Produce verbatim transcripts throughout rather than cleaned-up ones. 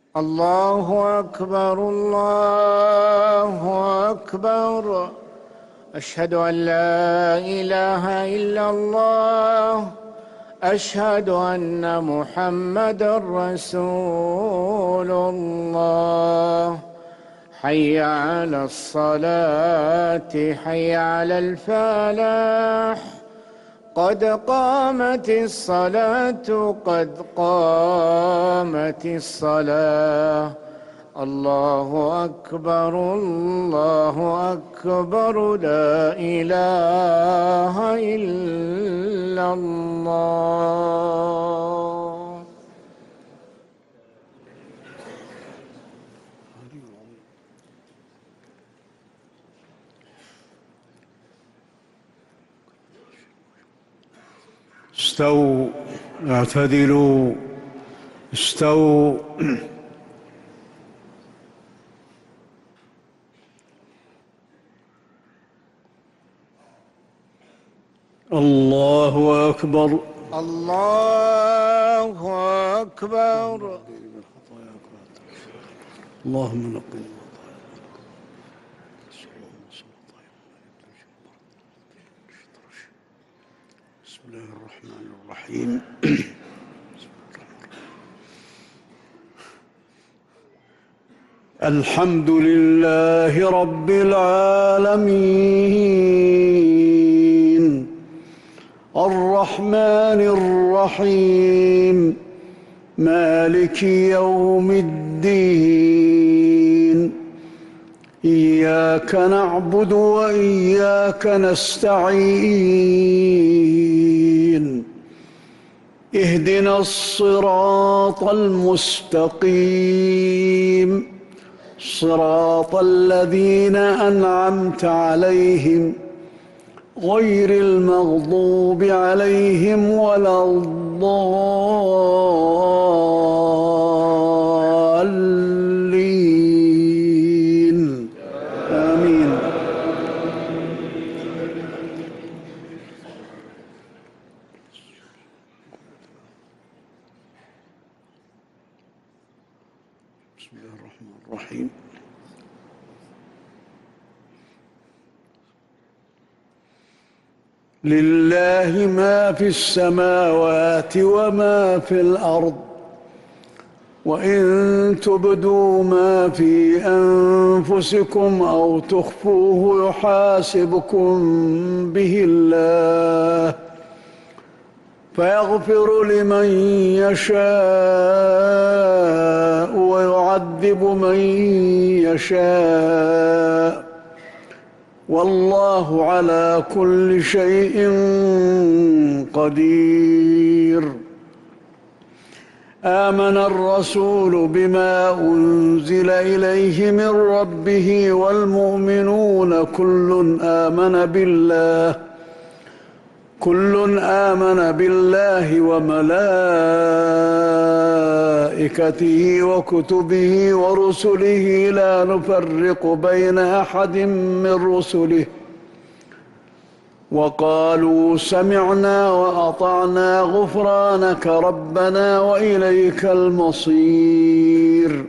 الله أكبر الله أكبر. أشهد أن لا إله إلا الله. أشهد أن محمدًا رسول الله. حي على الصلاة حي على الفلاح. قد قامت الصلاة قد قامت الصلاة. الله أكبر الله أكبر. لا إله إلا الله. استووا اعتدلوا استووا. الله أكبر الله أكبر. اللهم نقنا. بسم الله الرحمن الرحيم. الحمد لله رب العالمين الرحمن الرحيم مالك يوم الدين. إياك نعبد وإياك نستعين. اهدنا الصراط المستقيم صراط الذين أنعمت عليهم غير المغضوب عليهم ولا الضالين. آمين. بسم الله الرحمن الرحيم. لله ما في السماوات وما في الأرض. وإن تبدوا ما في أنفسكم أو تخفوه يحاسبكم به الله فيغفر لمن يشاء ويعذب من يشاء والله على كل شيء قدير. آمن الرسول بما أنزل إليه من ربه والمؤمنون كل آمن بالله كل آمن بالله وملائكته وكتبه ورسله لا نفرق بين أحد من رسله وقالوا سمعنا وأطعنا غفرانك ربنا وإليك المصير.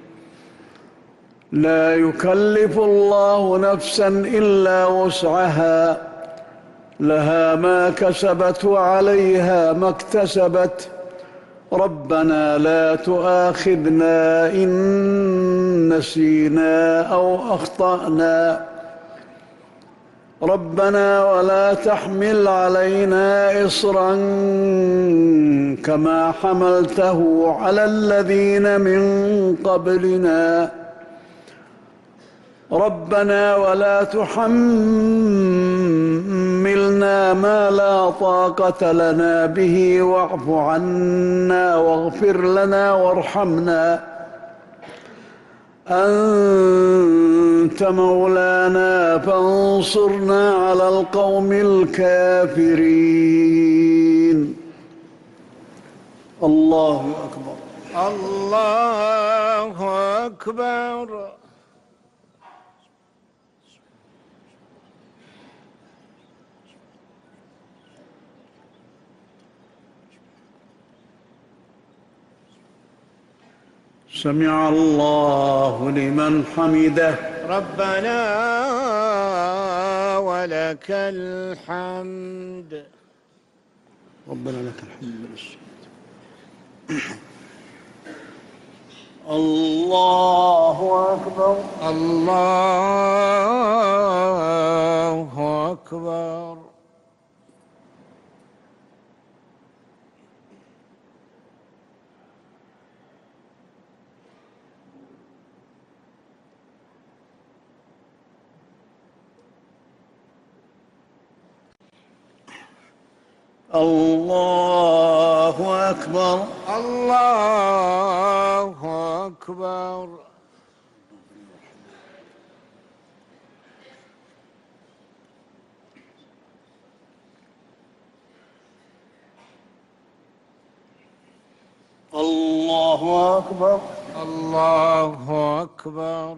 لا يكلف الله نفسا إلا وسعها لها ما كسبت وعليها ما اكتسبت ربنا لا تؤاخذنا إن نسينا أو أخطأنا ربنا ولا تحمل علينا إصرا كما حملته على الذين من قبلنا ربنا ولا تحملنا ما لا طاقة لنا به واعف عنا واغفر لنا وارحمنا أنت مولانا فانصرنا على القوم الكافرين. الله أكبر الله أكبر. سمع الله لمن حمده. ربنا ولك الحمد. ربنا لك الحمد. الله أكبر. الله أكبر. الله أكبر. الله أكبر. الله أكبر. الله أكبر.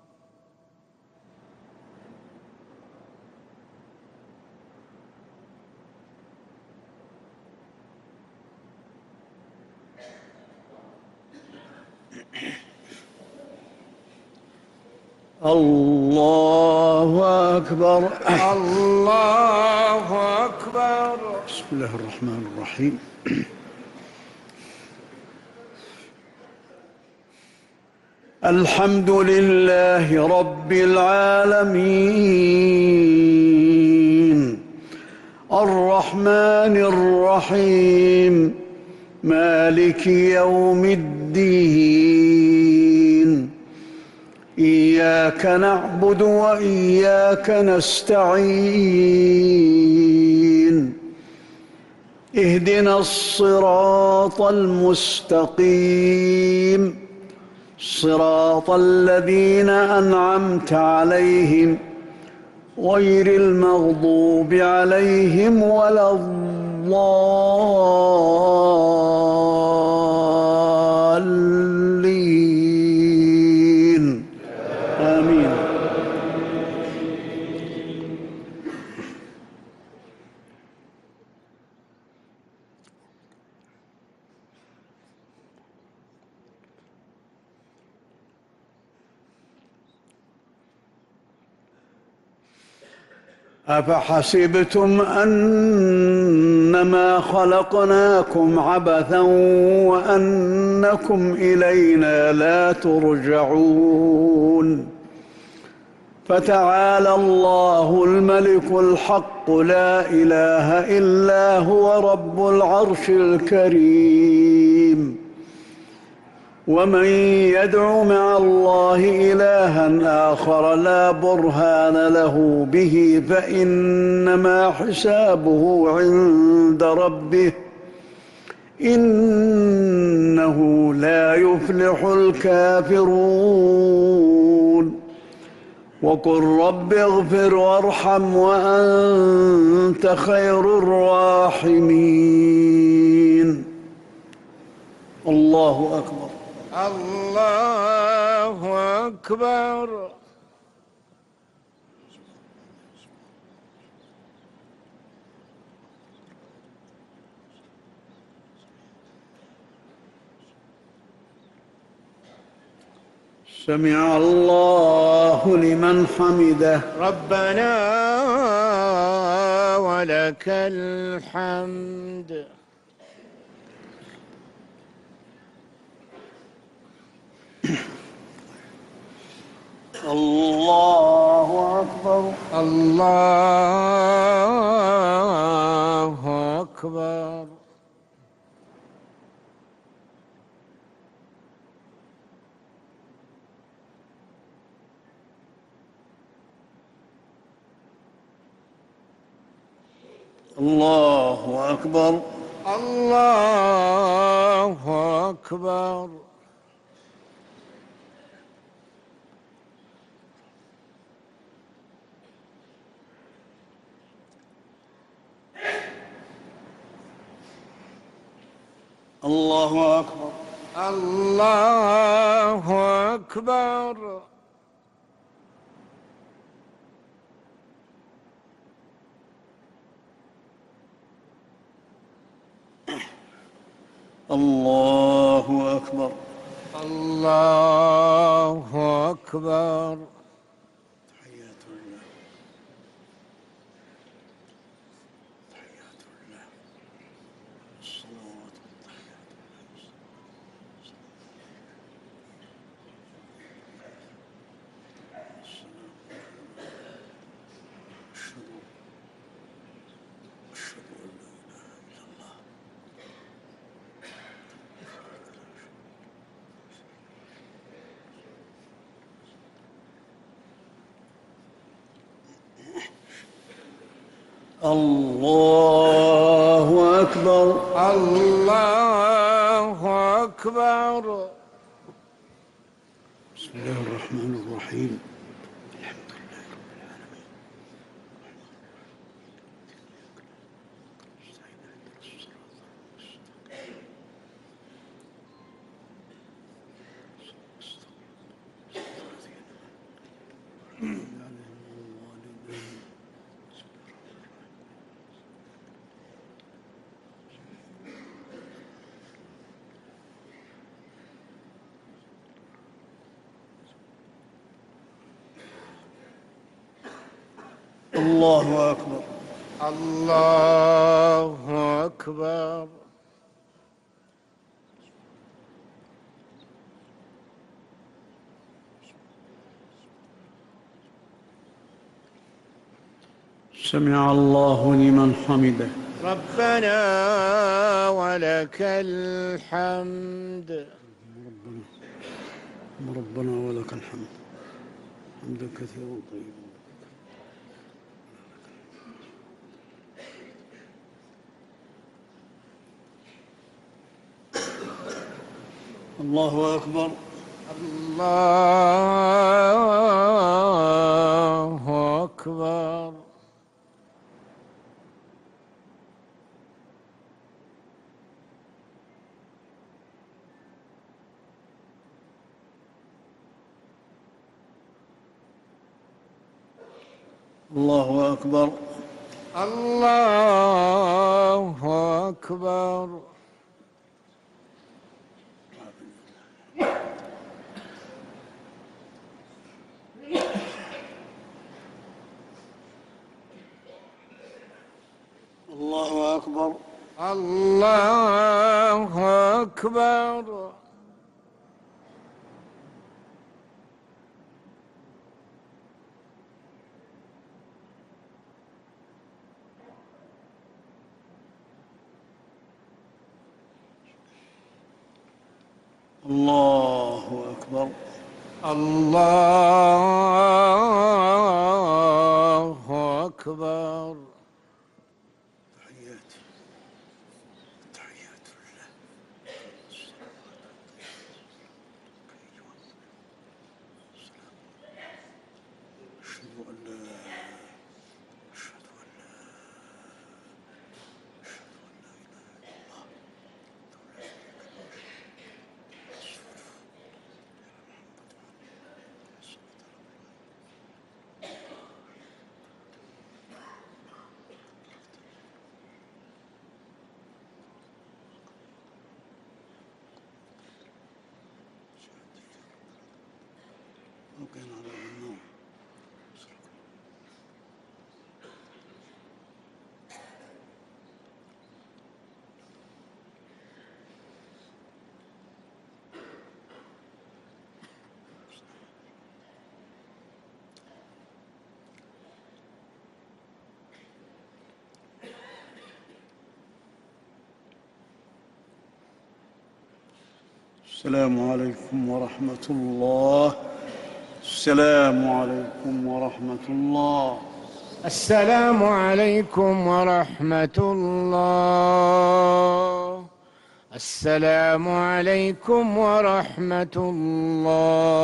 الله أكبر. الله أكبر. بسم الله الرحمن الرحيم. الحمد لله رب العالمين الرحمن الرحيم مالك يوم الدين إياك نعبد وإياك نستعين اهدنا الصراط المستقيم صراط الذين أنعمت عليهم غير المغضوب عليهم ولا الضالين آمين. أفحسبتم أنما خلقناكم عبثا وأنكم إلينا لا ترجعون فتعالى الله الملك الحق لا إله إلا هو رب العرش الكريم ومن يدع مع الله إلها آخر لا برهان له به فإنما حسابه عند ربه إنه لا يفلح الكافرون وقل رب اغفر وارحم وأنت خير الراحمين. الله أكبر. الله أكبر. سمع الله لمن حمده. ربنا ولك الحمد. الله أكبر. الله أكبر. الله أكبر. الله أكبر. الله أكبر. الله أكبر. الله أكبر. الله أكبر. تحيات الله تحيات الله الصلوات والتحيات السلام. أشهد أشهد أن لا إله إلا الله. الله أكبر. الله أكبر. بسم الله الرحمن الرحيم. الحمد لله رب العالمين. الله أكبر. الله أكبر. سمع الله لمن حمده. ربنا ولك الحمد. ربنا ربنا ولك الحمد حمدا كثيرا طيبا. الله أكبر. الله أكبر. الله أكبر. الله أكبر. الله أكبر. الله أكبر. الله أكبر. الله أكبر. تحيات تحيات الله. أشهد أن لا أشهد أن لا أشهد أن لا إله إلا الله. وكان على النوم. السلام عليكم ورحمة الله. السلام عليكم ورحمة الله. السلام عليكم ورحمة الله. السلام عليكم ورحمة الله.